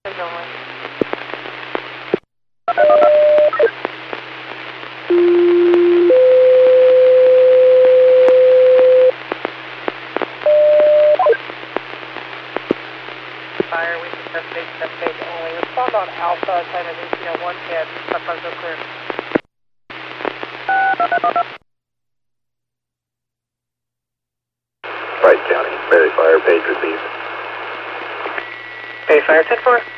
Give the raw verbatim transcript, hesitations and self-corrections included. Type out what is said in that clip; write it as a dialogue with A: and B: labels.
A: Going. Fire, we can test stage, test stage only. Respond on Alpha, time is eighteen oh one, ten. Platform still clear.
B: Wright County, Mary Fire, page received.
A: Mary Fire, ten four.